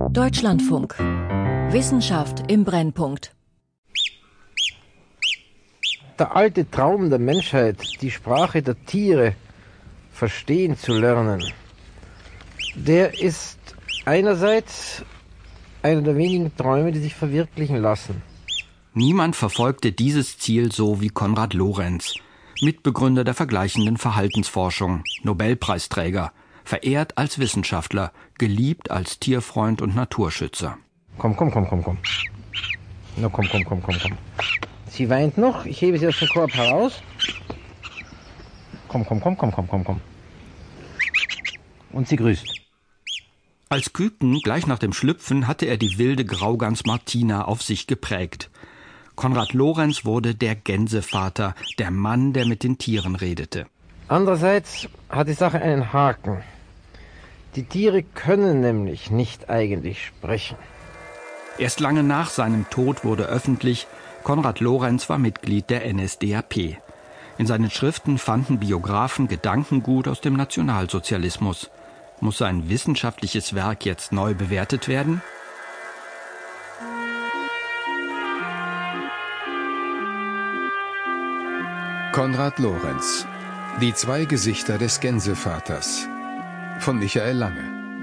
Deutschlandfunk. Wissenschaft im Brennpunkt. Der alte Traum der Menschheit, die Sprache der Tiere verstehen zu lernen, der ist einerseits einer der wenigen Träume, die sich verwirklichen lassen. Niemand verfolgte dieses Ziel so wie Konrad Lorenz, Mitbegründer der vergleichenden Verhaltensforschung, Nobelpreisträger, verehrt als Wissenschaftler, geliebt als Tierfreund und Naturschützer. Komm. Na, komm. Sie weint noch, ich hebe sie aus dem Korb heraus. Komm. Und sie grüßt. Als Küken, gleich nach dem Schlüpfen, hatte er die wilde Graugans Martina auf sich geprägt. Konrad Lorenz wurde der Gänsevater, der Mann, der mit den Tieren redete. Andererseits hat die Sache einen Haken. Die Tiere können nämlich nicht eigentlich sprechen. Erst lange nach seinem Tod wurde öffentlich, Konrad Lorenz war Mitglied der NSDAP. In seinen Schriften fanden Biografen Gedankengut aus dem Nationalsozialismus. Muss sein wissenschaftliches Werk jetzt neu bewertet werden? Konrad Lorenz. Die zwei Gesichter des Gänsevaters. Von Michael Lange.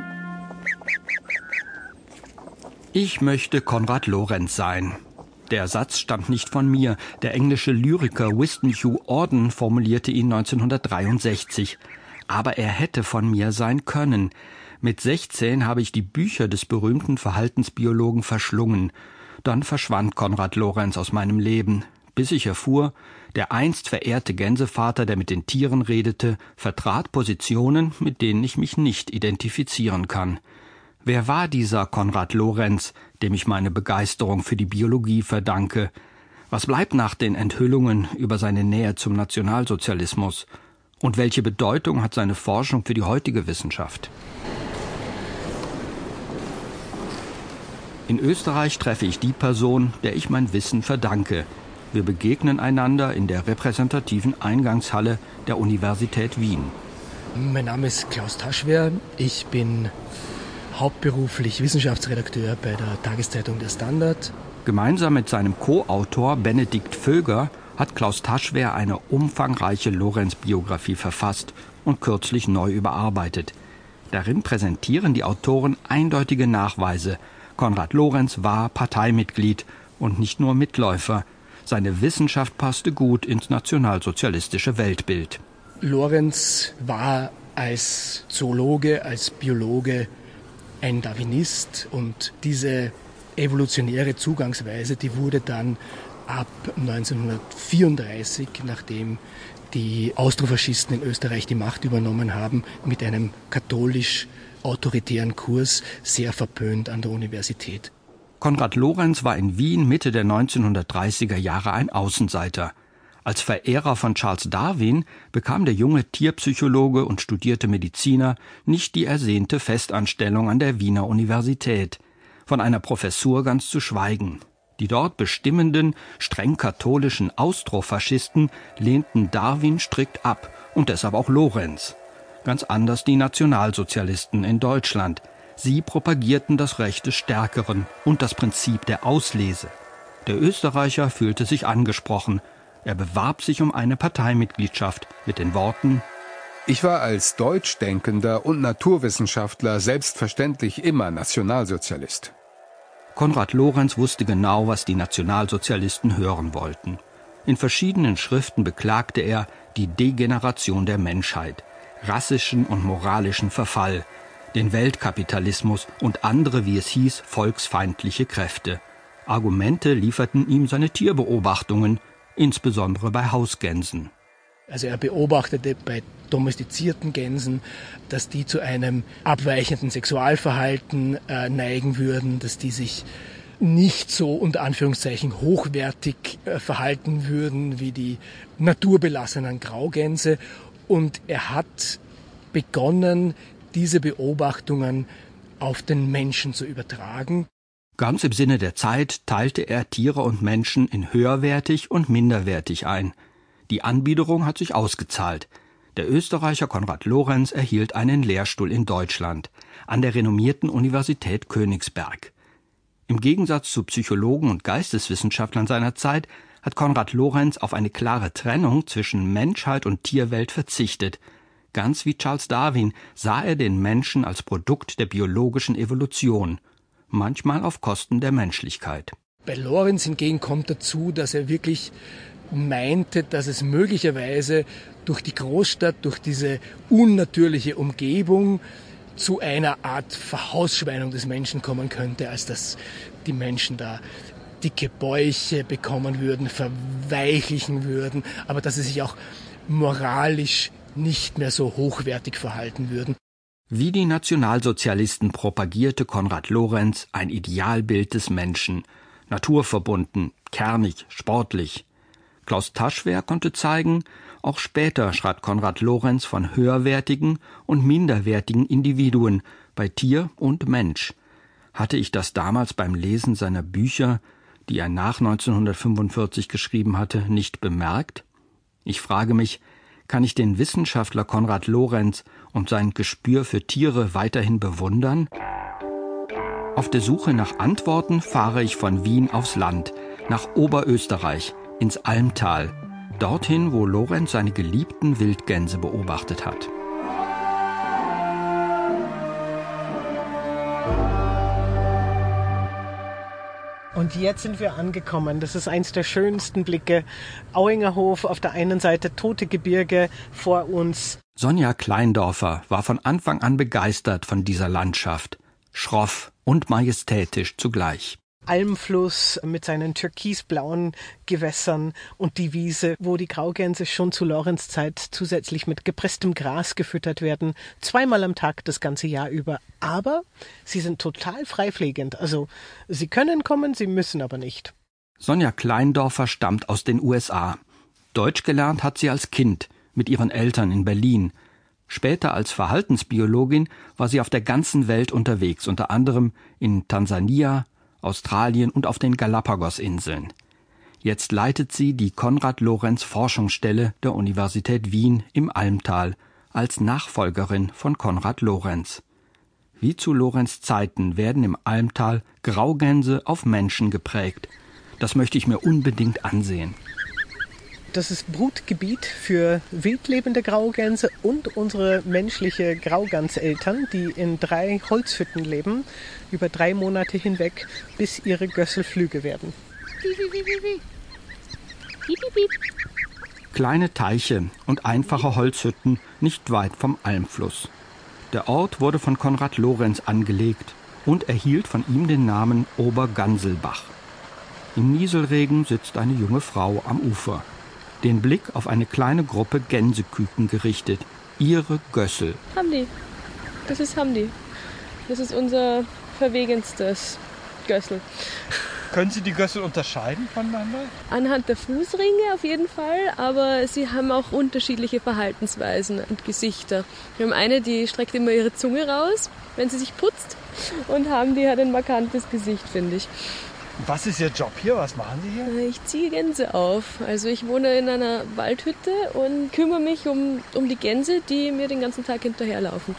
Ich möchte Konrad Lorenz sein. Der Satz stammt nicht von mir. Der englische Lyriker Winston Hugh Auden formulierte ihn 1963. Aber er hätte von mir sein können. Mit 16 habe ich die Bücher des berühmten Verhaltensbiologen verschlungen. Dann verschwand Konrad Lorenz aus meinem Leben, bis ich erfuhr, der einst verehrte Gänsevater, der mit den Tieren redete, vertrat Positionen, mit denen ich mich nicht identifizieren kann. Wer war dieser Konrad Lorenz, dem ich meine Begeisterung für die Biologie verdanke? Was bleibt nach den Enthüllungen über seine Nähe zum Nationalsozialismus? Und welche Bedeutung hat seine Forschung für die heutige Wissenschaft? In Österreich treffe ich die Person, der ich mein Wissen verdanke. Wir begegnen einander in der repräsentativen Eingangshalle der Universität Wien. Mein Name ist Klaus Taschwer. Ich bin hauptberuflich Wissenschaftsredakteur bei der Tageszeitung Der Standard. Gemeinsam mit seinem Co-Autor Benedikt Vöger hat Klaus Taschwer eine umfangreiche Lorenz-Biografie verfasst und kürzlich neu überarbeitet. Darin präsentieren die Autoren eindeutige Nachweise. Konrad Lorenz war Parteimitglied und nicht nur Mitläufer. Seine Wissenschaft passte gut ins nationalsozialistische Weltbild. Lorenz war als Zoologe, als Biologe ein Darwinist und diese evolutionäre Zugangsweise, die wurde dann ab 1934, nachdem die Austrofaschisten in Österreich die Macht übernommen haben, mit einem katholisch-autoritären Kurs sehr verpönt an der Universität. Konrad Lorenz war in Wien Mitte der 1930er Jahre ein Außenseiter. Als Verehrer von Charles Darwin bekam der junge Tierpsychologe und studierte Mediziner nicht die ersehnte Festanstellung an der Wiener Universität. Von einer Professur ganz zu schweigen. Die dort bestimmenden, streng katholischen Austrofaschisten lehnten Darwin strikt ab und deshalb auch Lorenz. Ganz anders die Nationalsozialisten in Deutschland. Sie propagierten das Recht des Stärkeren und das Prinzip der Auslese. Der Österreicher fühlte sich angesprochen. Er bewarb sich um eine Parteimitgliedschaft mit den Worten: Ich war als Deutschdenkender und Naturwissenschaftler selbstverständlich immer Nationalsozialist. Konrad Lorenz wusste genau, was die Nationalsozialisten hören wollten. In verschiedenen Schriften beklagte er die Degeneration der Menschheit, rassischen und moralischen Verfall, den Weltkapitalismus und andere, wie es hieß, volksfeindliche Kräfte. Argumente lieferten ihm seine Tierbeobachtungen, insbesondere bei Hausgänsen. Also er beobachtete bei domestizierten Gänsen, dass die zu einem abweichenden Sexualverhalten neigen würden, dass die sich nicht so unter Anführungszeichen hochwertig verhalten würden wie die naturbelassenen Graugänse. Und er hat begonnen, diese Beobachtungen auf den Menschen zu übertragen. Ganz im Sinne der Zeit teilte er Tiere und Menschen in höherwertig und minderwertig ein. Die Anbiederung hat sich ausgezahlt. Der Österreicher Konrad Lorenz erhielt einen Lehrstuhl in Deutschland an der renommierten Universität Königsberg. Im Gegensatz zu Psychologen und Geisteswissenschaftlern seiner Zeit hat Konrad Lorenz auf eine klare Trennung zwischen Menschheit und Tierwelt verzichtet. Ganz wie Charles Darwin sah er den Menschen als Produkt der biologischen Evolution, manchmal auf Kosten der Menschlichkeit. Bei Lorenz hingegen kommt dazu, dass er wirklich meinte, dass es möglicherweise durch die Großstadt, durch diese unnatürliche Umgebung zu einer Art Verhausschweinung des Menschen kommen könnte, als dass die Menschen da dicke Bäuche bekommen würden, verweichlichen würden, aber dass sie sich auch moralisch nicht mehr so hochwertig verhalten würden. Wie die Nationalsozialisten propagierte Konrad Lorenz ein Idealbild des Menschen, naturverbunden, kernig, sportlich. Klaus Taschwer konnte zeigen, auch später schreibt Konrad Lorenz von höherwertigen und minderwertigen Individuen bei Tier und Mensch. Hatte ich das damals beim Lesen seiner Bücher, die er nach 1945 geschrieben hatte, nicht bemerkt? Ich frage mich, kann ich den Wissenschaftler Konrad Lorenz und sein Gespür für Tiere weiterhin bewundern? Auf der Suche nach Antworten fahre ich von Wien aufs Land, nach Oberösterreich, ins Almtal, dorthin, wo Lorenz seine geliebten Wildgänse beobachtet hat. Und jetzt sind wir angekommen. Das ist eins der schönsten Blicke. Auinger Hof auf der einen Seite, tote Gebirge vor uns. Sonja Kleindorfer war von Anfang an begeistert von dieser Landschaft. Schroff und majestätisch zugleich. Almfluss mit seinen türkisblauen Gewässern und die Wiese, wo die Graugänse schon zu Lorenz Zeit zusätzlich mit gepresstem Gras gefüttert werden, 2-mal am Tag das ganze Jahr über. Aber sie sind total freifliegend, also sie können kommen, sie müssen aber nicht. Sonja Kleindorfer stammt aus den USA. Deutsch gelernt hat sie als Kind mit ihren Eltern in Berlin. Später als Verhaltensbiologin war sie auf der ganzen Welt unterwegs, unter anderem in Tansania, Australien und auf den Galapagos-Inseln. Jetzt leitet sie die Konrad-Lorenz-Forschungsstelle der Universität Wien im Almtal als Nachfolgerin von Konrad Lorenz. Wie zu Lorenz Zeiten werden im Almtal Graugänse auf Menschen geprägt. Das möchte ich mir unbedingt ansehen. Das ist Brutgebiet für wildlebende Graugänse und unsere menschliche Grauganseltern, die in 3 Holzhütten leben, über 3 Monate hinweg, bis ihre Gössel flügge werden. Kleine Teiche und einfache Holzhütten nicht weit vom Almfluss. Der Ort wurde von Konrad Lorenz angelegt und erhielt von ihm den Namen Oberganselbach. Im Nieselregen sitzt eine junge Frau am Ufer, den Blick auf eine kleine Gruppe Gänseküken gerichtet. Ihre Gössel. Hamdi. Das ist Hamdi. Das ist unser verwegenstes Gössel. Können Sie die Gössel unterscheiden voneinander? Anhand der Fußringe auf jeden Fall, aber sie haben auch unterschiedliche Verhaltensweisen und Gesichter. Wir haben eine, die streckt immer ihre Zunge raus, wenn sie sich putzt, und Hamdi hat ein markantes Gesicht, finde ich. Was ist Ihr Job hier? Was machen Sie hier? Ich ziehe Gänse auf. Also ich wohne in einer Waldhütte und kümmere mich um die Gänse, die mir den ganzen Tag hinterherlaufen.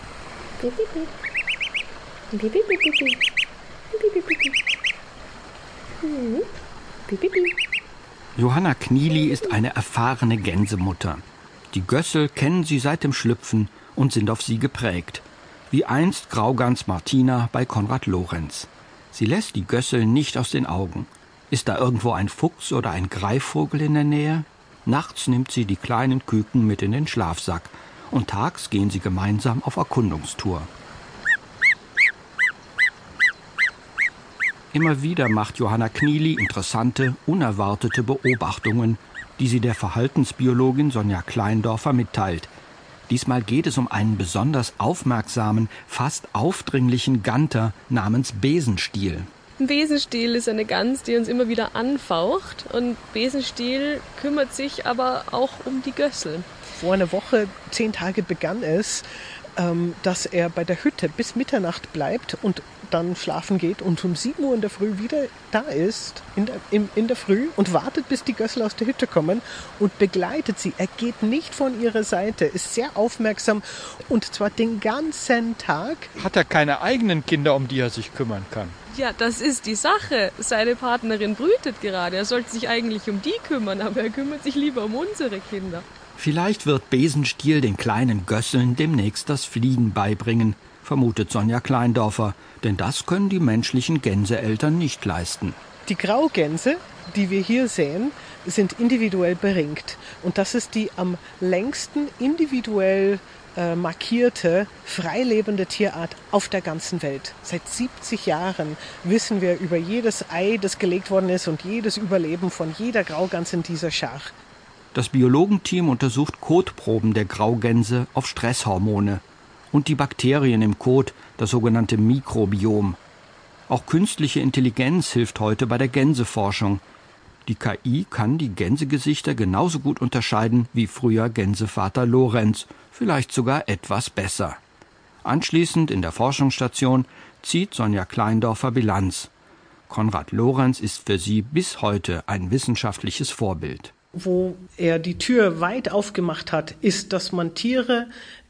Johanna Knieli ist eine erfahrene Gänsemutter. Die Gössel kennen sie seit dem Schlüpfen und sind auf sie geprägt. Wie einst Graugans Martina bei Konrad Lorenz. Sie lässt die Gössel nicht aus den Augen. Ist da irgendwo ein Fuchs oder ein Greifvogel in der Nähe? Nachts nimmt sie die kleinen Küken mit in den Schlafsack und tags gehen sie gemeinsam auf Erkundungstour. Immer wieder macht Johanna Knieli interessante, unerwartete Beobachtungen, die sie der Verhaltensbiologin Sonja Kleindorfer mitteilt. Diesmal geht es um einen besonders aufmerksamen, fast aufdringlichen Ganter namens Besenstiel. Ein Besenstiel ist eine Gans, die uns immer wieder anfaucht, und Besenstiel kümmert sich aber auch um die Gössel. Vor einer Woche, 10 Tage begann es, dass er bei der Hütte bis Mitternacht bleibt und dann schlafen geht und um 7 Uhr in der Früh wieder da ist, in der Früh und wartet, bis die Gössel aus der Hütte kommen und begleitet sie. Er geht nicht von ihrer Seite, ist sehr aufmerksam und zwar den ganzen Tag. Hat er keine eigenen Kinder, um die er sich kümmern kann? Ja, das ist die Sache. Seine Partnerin brütet gerade. Er sollte sich eigentlich um die kümmern, aber er kümmert sich lieber um unsere Kinder. Vielleicht wird Besenstiel den kleinen Gösseln demnächst das Fliegen beibringen, vermutet Sonja Kleindorfer, denn das können die menschlichen Gänseeltern nicht leisten. Die Graugänse, die wir hier sehen, sind individuell beringt. Und das ist die am längsten individuell markierte, freilebende Tierart auf der ganzen Welt. Seit 70 Jahren wissen wir über jedes Ei, das gelegt worden ist und jedes Überleben von jeder Graugans in dieser Schar. Das Biologenteam untersucht Kotproben der Graugänse auf Stresshormone und die Bakterien im Kot, das sogenannte Mikrobiom. Auch künstliche Intelligenz hilft heute bei der Gänseforschung. Die KI kann die Gänsegesichter genauso gut unterscheiden wie früher Gänsevater Lorenz, vielleicht sogar etwas besser. Anschließend in der Forschungsstation zieht Sonja Kleindorfer Bilanz. Konrad Lorenz ist für sie bis heute ein wissenschaftliches Vorbild. Wo er die Tür weit aufgemacht hat, ist, dass man Tiere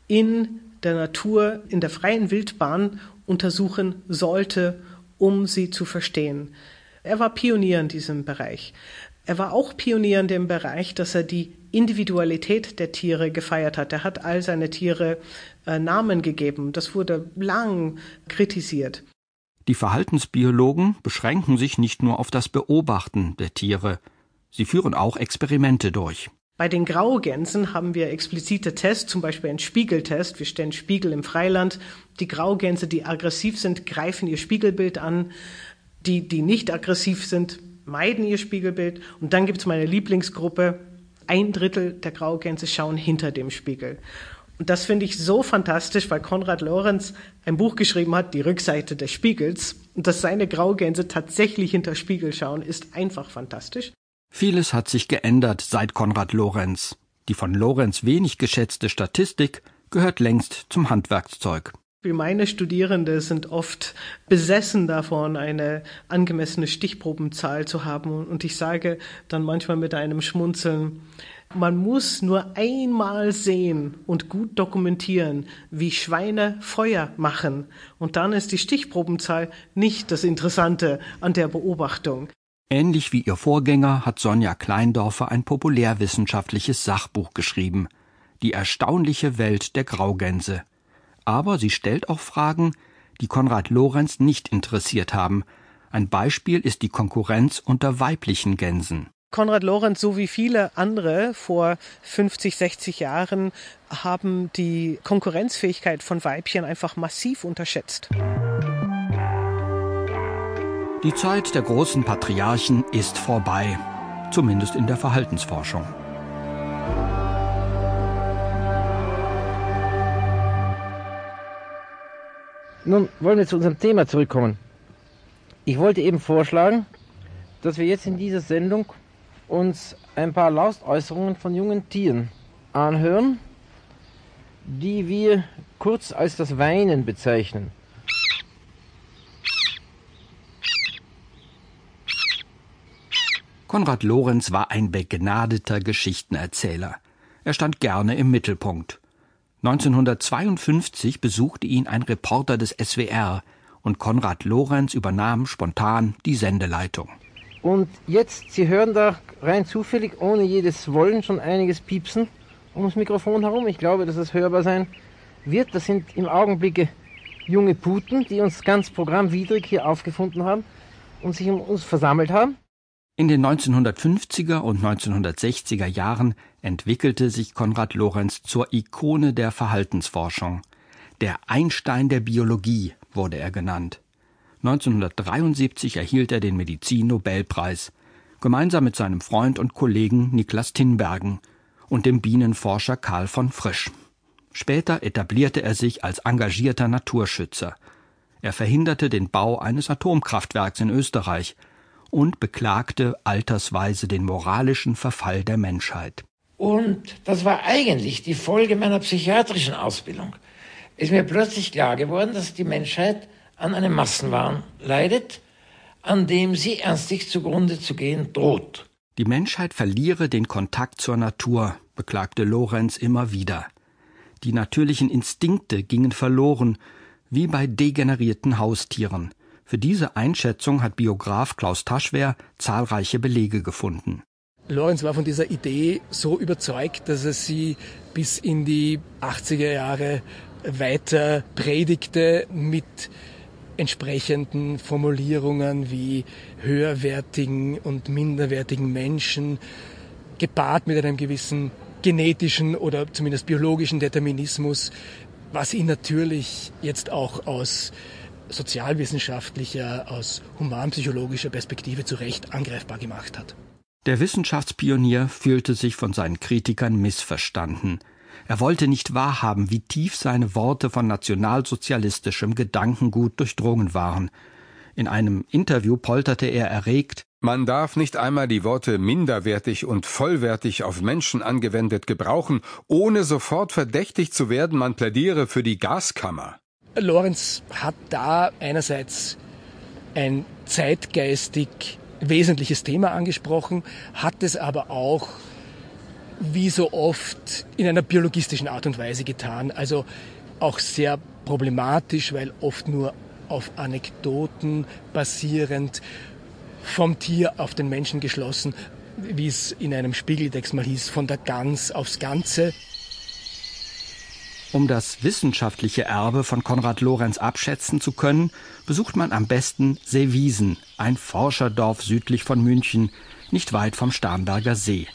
in der Natur, in der freien Wildbahn untersuchen sollte, um sie zu verstehen. Er war Pionier in diesem Bereich. Er war auch Pionier in dem Bereich, dass er die Individualität der Tiere gefeiert hat. Er hat all seine Tiere Namen gegeben. Das wurde lang kritisiert. Die Verhaltensbiologen beschränken sich nicht nur auf das Beobachten der Tiere. Sie führen auch Experimente durch. Bei den Graugänsen haben wir explizite Tests, zum Beispiel einen Spiegeltest. Wir stellen Spiegel im Freiland. Die Graugänse, die aggressiv sind, greifen ihr Spiegelbild an. Die nicht aggressiv sind, meiden ihr Spiegelbild. Und dann gibt es meine Lieblingsgruppe. 1/3 der Graugänse schauen hinter dem Spiegel. Und das finde ich so fantastisch, weil Konrad Lorenz ein Buch geschrieben hat, Die Rückseite des Spiegels. Und dass seine Graugänse tatsächlich hinter Spiegel schauen, ist einfach fantastisch. Vieles hat sich geändert seit Konrad Lorenz. Die von Lorenz wenig geschätzte Statistik gehört längst zum Handwerkszeug. Meine Studierende sind oft besessen davon, eine angemessene Stichprobenzahl zu haben. Und ich sage dann manchmal mit einem Schmunzeln, man muss nur einmal sehen und gut dokumentieren, wie Schweine Feuer machen. Und dann ist die Stichprobenzahl nicht das Interessante an der Beobachtung. Ähnlich wie ihr Vorgänger hat Sonja Kleindorfer ein populärwissenschaftliches Sachbuch geschrieben. Die erstaunliche Welt der Graugänse. Aber sie stellt auch Fragen, die Konrad Lorenz nicht interessiert haben. Ein Beispiel ist die Konkurrenz unter weiblichen Gänsen. Konrad Lorenz, so wie viele andere vor 50, 60 Jahren, haben die Konkurrenzfähigkeit von Weibchen einfach massiv unterschätzt. Die Zeit der großen Patriarchen ist vorbei, zumindest in der Verhaltensforschung. Nun wollen wir zu unserem Thema zurückkommen. Ich wollte eben vorschlagen, dass wir jetzt in dieser Sendung uns ein paar Laustäußerungen von jungen Tieren anhören, die wir kurz als das Weinen bezeichnen. Konrad Lorenz war ein begnadeter Geschichtenerzähler. Er stand gerne im Mittelpunkt. 1952 besuchte ihn ein Reporter des SWR und Konrad Lorenz übernahm spontan die Sendeleitung. Und jetzt, Sie hören da rein zufällig, ohne jedes Wollen, schon einiges piepsen ums Mikrofon herum. Ich glaube, dass es hörbar sein wird. Das sind im Augenblicke junge Puten, die uns ganz programmwidrig hier aufgefunden haben und sich um uns versammelt haben. In den 1950er und 1960er Jahren entwickelte sich Konrad Lorenz zur Ikone der Verhaltensforschung. Der Einstein der Biologie wurde er genannt. 1973 erhielt er den Medizin-Nobelpreis, gemeinsam mit seinem Freund und Kollegen Niklas Tinbergen und dem Bienenforscher Karl von Frisch. Später etablierte er sich als engagierter Naturschützer. Er verhinderte den Bau eines Atomkraftwerks in Österreich und beklagte altersweise den moralischen Verfall der Menschheit. Und das war eigentlich die Folge meiner psychiatrischen Ausbildung. ist mir plötzlich klar geworden, dass die Menschheit an einem Massenwahn leidet, an dem sie ernstlich zugrunde zu gehen droht. Die Menschheit verliere den Kontakt zur Natur, beklagte Lorenz immer wieder. Die natürlichen Instinkte gingen verloren, wie bei degenerierten Haustieren. Für diese Einschätzung hat Biograf Klaus Taschwer zahlreiche Belege gefunden. Lorenz war von dieser Idee so überzeugt, dass er sie bis in die 80er Jahre weiter predigte mit entsprechenden Formulierungen wie höherwertigen und minderwertigen Menschen, gepaart mit einem gewissen genetischen oder zumindest biologischen Determinismus, was ihn natürlich jetzt auch aus sozialwissenschaftlicher, aus humanpsychologischer Perspektive zu Recht angreifbar gemacht hat. Der Wissenschaftspionier fühlte sich von seinen Kritikern missverstanden. Er wollte nicht wahrhaben, wie tief seine Worte von nationalsozialistischem Gedankengut durchdrungen waren. In einem Interview polterte er erregt: Man darf nicht einmal die Worte minderwertig und vollwertig auf Menschen angewendet gebrauchen, ohne sofort verdächtig zu werden, man plädiere für die Gaskammer. Lorenz hat da einerseits ein zeitgeistig wesentliches Thema angesprochen, hat es aber auch wie so oft in einer biologistischen Art und Weise getan, also auch sehr problematisch, weil oft nur auf Anekdoten basierend, vom Tier auf den Menschen geschlossen, wie es in einem Spiegeltext mal hieß, von der Gans aufs Ganze. Um das wissenschaftliche Erbe von Konrad Lorenz abschätzen zu können, besucht man am besten Seewiesen, ein Forscherdorf südlich von München, nicht weit vom Starnberger See.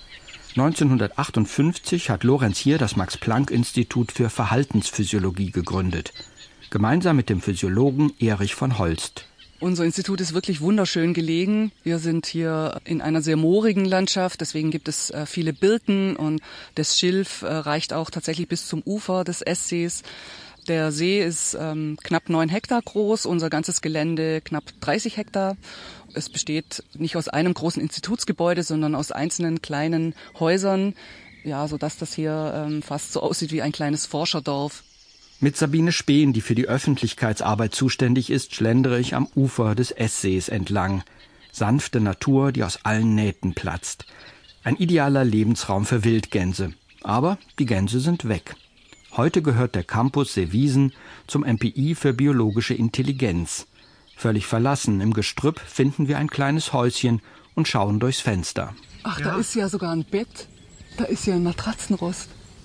1958 hat Lorenz hier das Max-Planck-Institut für Verhaltensphysiologie gegründet, gemeinsam mit dem Physiologen Erich von Holst. Unser Institut ist wirklich wunderschön gelegen. Wir sind hier in einer sehr moorigen Landschaft, deswegen gibt es viele Birken und das Schilf reicht auch tatsächlich bis zum Ufer des Esssees. Der See ist knapp 9 Hektar groß, unser ganzes Gelände knapp 30 Hektar. Es besteht nicht aus einem großen Institutsgebäude, sondern aus einzelnen kleinen Häusern, ja, sodass das hier fast so aussieht wie ein kleines Forscherdorf. Mit Sabine Spehn, die für die Öffentlichkeitsarbeit zuständig ist, schlendere ich am Ufer des Esssees entlang. Sanfte Natur, die aus allen Nähten platzt. Ein idealer Lebensraum für Wildgänse. Aber die Gänse sind weg. Heute gehört der Campus Seewiesen zum MPI für biologische Intelligenz. Völlig verlassen im Gestrüpp finden wir ein kleines Häuschen und schauen durchs Fenster. Ach, ja. Da ist ja sogar ein Bett. Da ist ja ein Matratzenrost.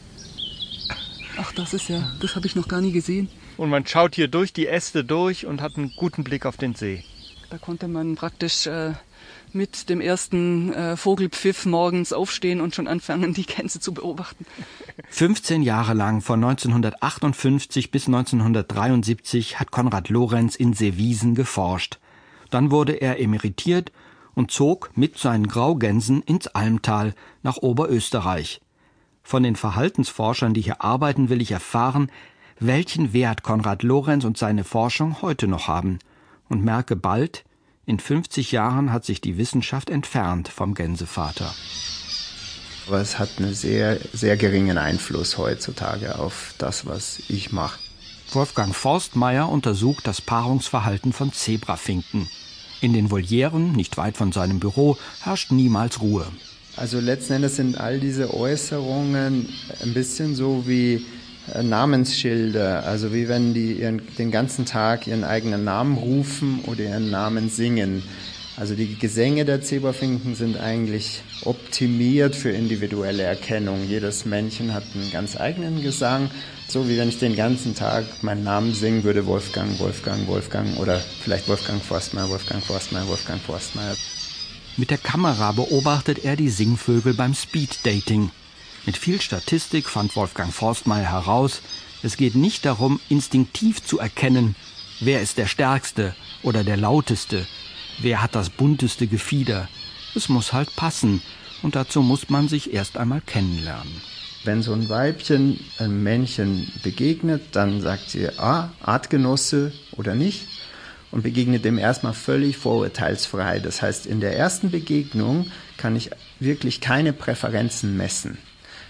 Ach, das habe ich noch gar nie gesehen. Und man schaut hier durch die Äste durch und hat einen guten Blick auf den See. Da konnte man praktisch mit dem ersten Vogelpfiff morgens aufstehen und schon anfangen, die Gänse zu beobachten. 15 Jahre lang, von 1958 bis 1973, hat Konrad Lorenz in Seewiesen geforscht. Dann wurde er emeritiert und zog mit seinen Graugänsen ins Almtal nach Oberösterreich. Von den Verhaltensforschern, die hier arbeiten, will ich erfahren, welchen Wert Konrad Lorenz und seine Forschung heute noch haben. Und merke bald, in 50 Jahren hat sich die Wissenschaft entfernt vom Gänsevater. Aber es hat einen sehr, sehr geringen Einfluss heutzutage auf das, was ich mache. Wolfgang Forstmeier untersucht das Paarungsverhalten von Zebrafinken. In den Volieren, nicht weit von seinem Büro, herrscht niemals Ruhe. Also letzten Endes sind all diese Äußerungen ein bisschen so wie Namensschilder, also wie wenn die den ganzen Tag ihren eigenen Namen rufen oder ihren Namen singen. Also die Gesänge der Zebrafinken sind eigentlich optimiert für individuelle Erkennung. Jedes Männchen hat einen ganz eigenen Gesang, so wie wenn ich den ganzen Tag meinen Namen singen würde, Wolfgang, Wolfgang, Wolfgang oder vielleicht Wolfgang Forstmeier, Wolfgang Forstmeier, Wolfgang Forstmeier. Mit der Kamera beobachtet er die Singvögel beim Speeddating. Mit viel Statistik fand Wolfgang Forstmeier heraus, es geht nicht darum, instinktiv zu erkennen, wer ist der Stärkste oder der Lauteste, wer hat das bunteste Gefieder. Es muss halt passen und dazu muss man sich erst einmal kennenlernen. Wenn so ein Weibchen einem Männchen begegnet, dann sagt sie, Artgenosse oder nicht. Und begegnet dem erstmal völlig vorurteilsfrei. Das heißt, in der ersten Begegnung kann ich wirklich keine Präferenzen messen.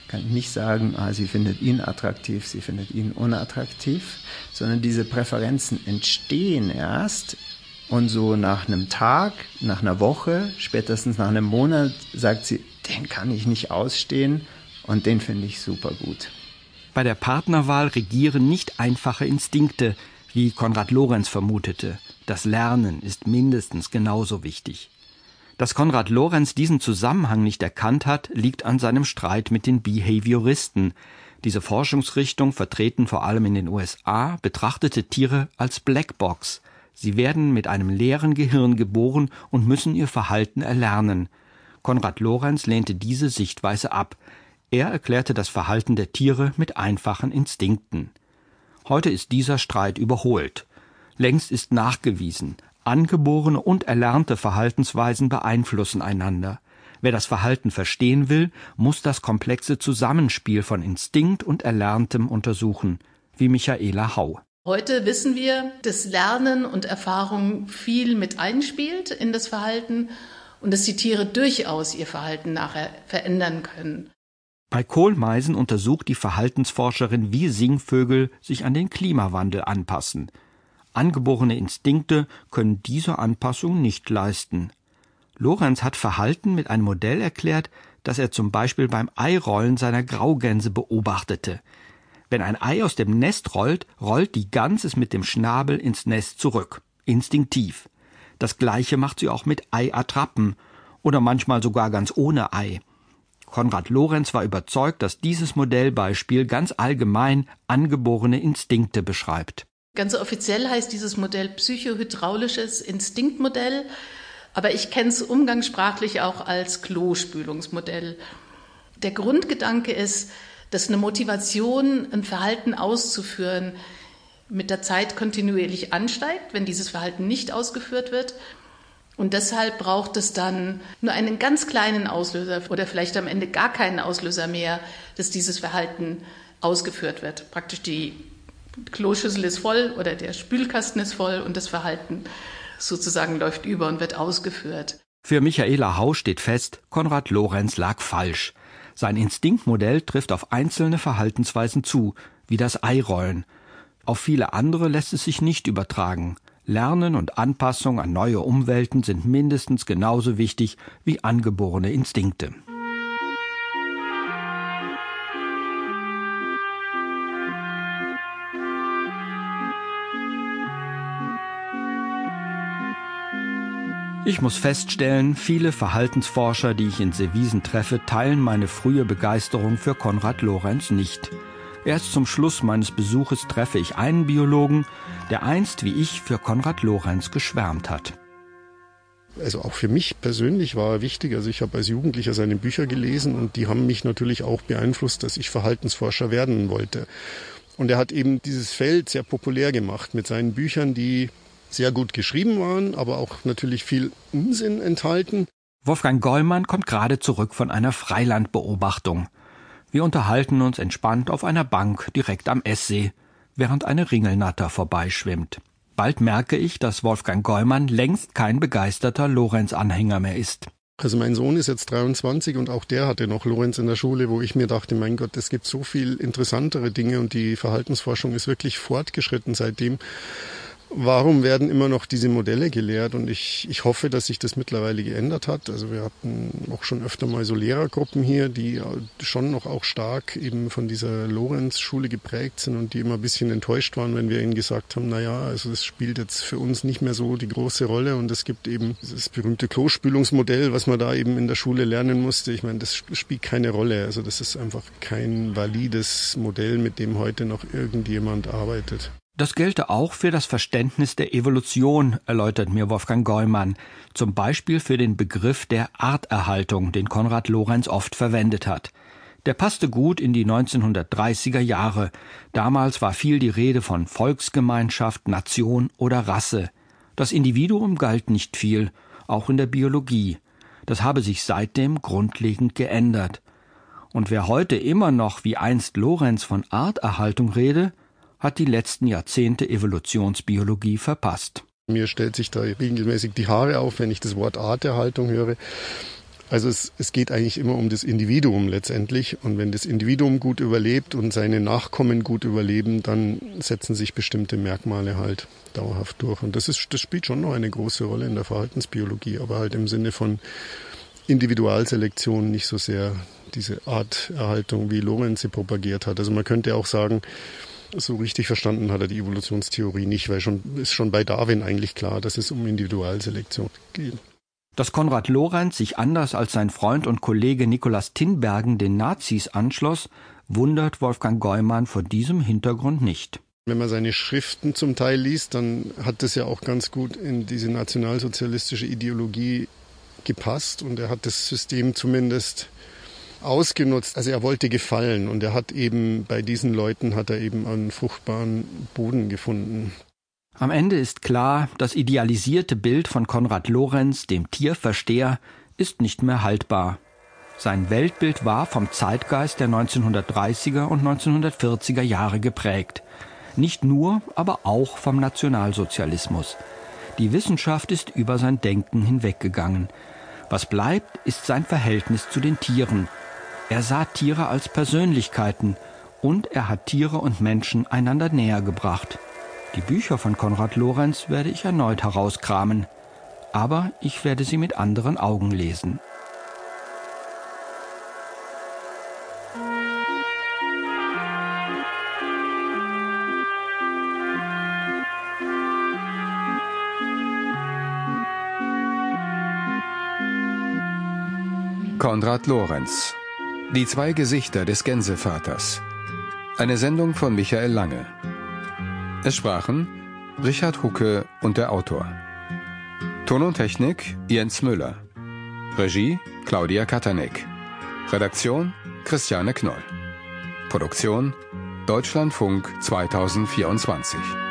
kann ich nicht sagen, sie findet ihn attraktiv, sie findet ihn unattraktiv, sondern diese Präferenzen entstehen erst und so nach einem Tag, nach einer Woche, spätestens nach einem Monat sagt sie, den kann ich nicht ausstehen und den finde ich super gut. Bei der Partnerwahl regieren nicht einfache Instinkte, wie Konrad Lorenz vermutete. Das Lernen ist mindestens genauso wichtig. Dass Konrad Lorenz diesen Zusammenhang nicht erkannt hat, liegt an seinem Streit mit den Behavioristen. Diese Forschungsrichtung, vertreten vor allem in den USA, betrachtete Tiere als Blackbox. Sie werden mit einem leeren Gehirn geboren und müssen ihr Verhalten erlernen. Konrad Lorenz lehnte diese Sichtweise ab. Er erklärte das Verhalten der Tiere mit einfachen Instinkten. Heute ist dieser Streit überholt. Längst ist nachgewiesen, angeborene und erlernte Verhaltensweisen beeinflussen einander. Wer das Verhalten verstehen will, muss das komplexe Zusammenspiel von Instinkt und Erlerntem untersuchen, wie Michaela Hau. Heute wissen wir, dass Lernen und Erfahrung viel mit einspielt in das Verhalten und dass die Tiere durchaus ihr Verhalten nachher verändern können. Bei Kohlmeisen untersucht die Verhaltensforscherin, wie Singvögel sich an den Klimawandel anpassen. Angeborene Instinkte können diese Anpassung nicht leisten. Lorenz hat Verhalten mit einem Modell erklärt, das er zum Beispiel beim Eirollen seiner Graugänse beobachtete. Wenn ein Ei aus dem Nest rollt, rollt die Gans es mit dem Schnabel ins Nest zurück. Instinktiv. Das Gleiche macht sie auch mit Eiattrappen oder manchmal sogar ganz ohne Ei. Konrad Lorenz war überzeugt, dass dieses Modellbeispiel ganz allgemein angeborene Instinkte beschreibt. Ganz offiziell heißt dieses Modell psychohydraulisches Instinktmodell, aber ich kenne es umgangssprachlich auch als Klospülungsmodell. Der Grundgedanke ist, dass eine Motivation, ein Verhalten auszuführen, mit der Zeit kontinuierlich ansteigt, wenn dieses Verhalten nicht ausgeführt wird. Und deshalb braucht es dann nur einen ganz kleinen Auslöser oder vielleicht am Ende gar keinen Auslöser mehr, dass dieses Verhalten ausgeführt wird. Praktisch die Kloschüssel ist voll oder der Spülkasten ist voll und das Verhalten sozusagen läuft über und wird ausgeführt. Für Michaela Hau steht fest, Konrad Lorenz lag falsch. Sein Instinktmodell trifft auf einzelne Verhaltensweisen zu, wie das Eirollen. Auf viele andere lässt es sich nicht übertragen. Lernen und Anpassung an neue Umwelten sind mindestens genauso wichtig wie angeborene Instinkte. Ich muss feststellen, viele Verhaltensforscher, die ich in Seewiesen treffe, teilen meine frühe Begeisterung für Konrad Lorenz nicht. Erst zum Schluss meines Besuches treffe ich einen Biologen, der einst wie ich für Konrad Lorenz geschwärmt hat. Also auch für mich persönlich war er wichtig. Also ich habe als Jugendlicher seine Bücher gelesen und die haben mich natürlich auch beeinflusst, dass ich Verhaltensforscher werden wollte. Und er hat eben dieses Feld sehr populär gemacht mit seinen Büchern, die sehr gut geschrieben waren, aber auch natürlich viel Unsinn enthalten. Wolfgang Gollmann kommt gerade zurück von einer Freilandbeobachtung. Wir unterhalten uns entspannt auf einer Bank direkt am Esssee, während eine Ringelnatter vorbeischwimmt. Bald merke ich, dass Wolfgang Gollmann längst kein begeisterter Lorenz-Anhänger mehr ist. Also mein Sohn ist jetzt 23 und auch der hatte noch Lorenz in der Schule, wo ich mir dachte, mein Gott, es gibt so viel interessantere Dinge und die Verhaltensforschung ist wirklich fortgeschritten seitdem. Warum werden immer noch diese Modelle gelehrt? Und ich hoffe, dass sich das mittlerweile geändert hat. Also wir hatten auch schon öfter mal so Lehrergruppen hier, die schon noch auch stark eben von dieser Lorenz-Schule geprägt sind und die immer ein bisschen enttäuscht waren, wenn wir ihnen gesagt haben, naja, also das spielt jetzt für uns nicht mehr so die große Rolle und es gibt eben das berühmte Klospülungsmodell, was man da eben in der Schule lernen musste. Ich meine, das spielt keine Rolle. Also das ist einfach kein valides Modell, mit dem heute noch irgendjemand arbeitet. Das gelte auch für das Verständnis der Evolution, erläutert mir Wolfgang Gollmann, zum Beispiel für den Begriff der Arterhaltung, den Konrad Lorenz oft verwendet hat. Der passte gut in die 1930er Jahre. Damals war viel die Rede von Volksgemeinschaft, Nation oder Rasse. Das Individuum galt nicht viel, auch in der Biologie. Das habe sich seitdem grundlegend geändert. Und wer heute immer noch wie einst Lorenz von Arterhaltung rede, hat die letzten Jahrzehnte Evolutionsbiologie verpasst. Mir stellt sich da regelmäßig die Haare auf, wenn ich das Wort Arterhaltung höre. Also es geht eigentlich immer um das Individuum letztendlich. Und wenn das Individuum gut überlebt und seine Nachkommen gut überleben, dann setzen sich bestimmte Merkmale halt dauerhaft durch. Und das spielt schon noch eine große Rolle in der Verhaltensbiologie, aber halt im Sinne von Individualselektion, nicht so sehr diese Arterhaltung, wie Lorenz sie propagiert hat. Also man könnte auch sagen, so richtig verstanden hat er die Evolutionstheorie nicht, weil ist schon bei Darwin eigentlich klar, dass es um Individualselektion geht. Dass Konrad Lorenz sich anders als sein Freund und Kollege Nikolaus Tinbergen den Nazis anschloss, wundert Wolfgang Geumann vor diesem Hintergrund nicht. Wenn man seine Schriften zum Teil liest, dann hat das ja auch ganz gut in diese nationalsozialistische Ideologie gepasst und er hat das System zumindest ausgenutzt. Also er wollte gefallen und er hat eben bei diesen Leuten einen fruchtbaren Boden gefunden. Am Ende ist klar, das idealisierte Bild von Konrad Lorenz, dem Tierversteher, ist nicht mehr haltbar. Sein Weltbild war vom Zeitgeist der 1930er und 1940er Jahre geprägt. Nicht nur, aber auch vom Nationalsozialismus. Die Wissenschaft ist über sein Denken hinweggegangen. Was bleibt, ist sein Verhältnis zu den Tieren. Er sah Tiere als Persönlichkeiten und er hat Tiere und Menschen einander näher gebracht. Die Bücher von Konrad Lorenz werde ich erneut herauskramen, aber ich werde sie mit anderen Augen lesen. Konrad Lorenz. Die zwei Gesichter des Gänsevaters. Eine Sendung von Michael Lange. Es sprachen Richard Hucke und der Autor. Ton und Technik Jens Müller. Regie Claudia Katanek. Redaktion Christiane Knoll. Produktion Deutschlandfunk 2024.